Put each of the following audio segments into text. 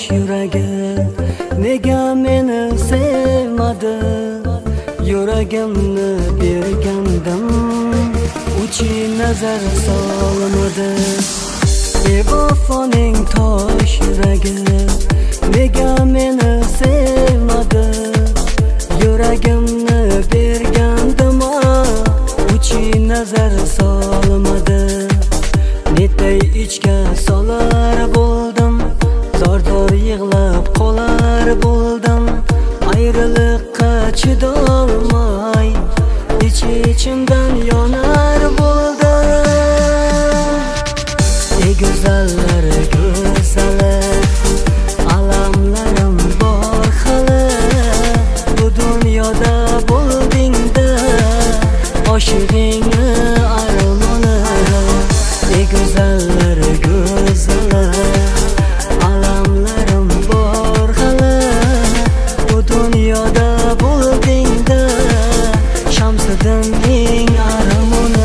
yuragi nega meni sevmadi? Yuragimni bergandim, uchi nazar solmadi. Bevafoning tosh yuragi nega meni sevmadi? Yuragimni bergandim, uchi nazar solmadi. Netay ichga solar bo'ldim, zor-zor yig'lab qolar bo'ldim. Ayriliqqa chidolmay ich-ichimdan yonar bo'ldim. Ey go'zallar go'zali, alamlarim bor hali. Bu dunyoda bo'lding-da oshig'ingni armoni. Ey go'zallar go'zali, alamlarim bor hali. Bu dunyoda bo'lding-da Shamsiddinning armoni.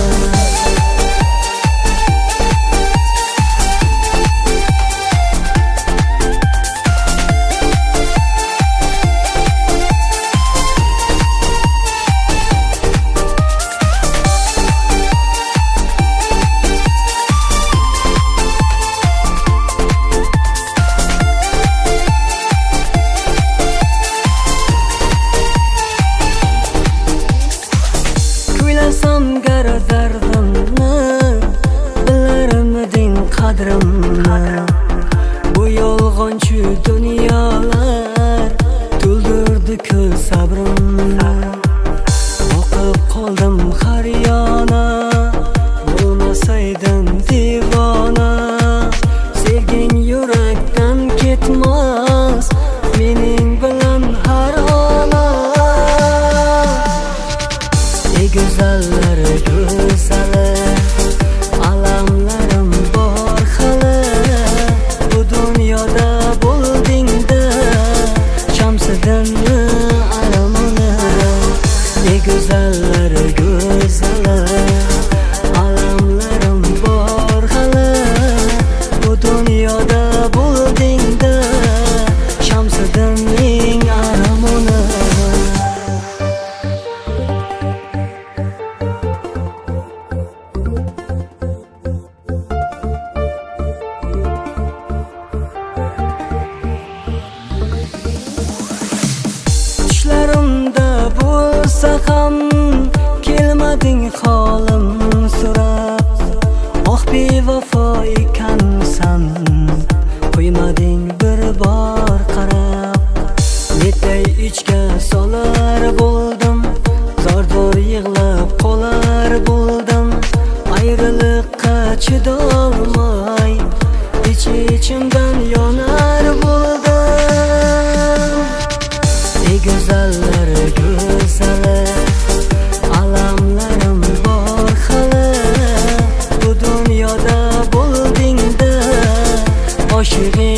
Gar dardimni bilarmiding qadrimni? Bu yolg'onchi dunyolar to'ldirdi ko'z sabrimni. O'qib qoldim har yana, bo'lmasaydim divona. Sevging yurakdan ketmas, mening bilan har ona. Ey go'zallar go'zali, alamlarim bor hali. Bu dunyoda bo'lding-da Shamsiddinni armoni. Ey go'zallar go'zali, alamlarim bor hali. Bu dunyoda bo'lding-da Shamsiddinning armoni. Tushlarimda bo'lsa ham kelmading holim so'rab. Oh bevafo ekansan, qo'ymading bir bor qarab. Netay ichga solar bo'ldim, zor-zor yig'lab qolar bo'ldim. Ayriliqqa chidolmay ich-ichimdan yonar bo'ldim. Ey go'zallar go'zali, alamlarim bor hali. Bu dunyoda bo'lding-da oshig'ing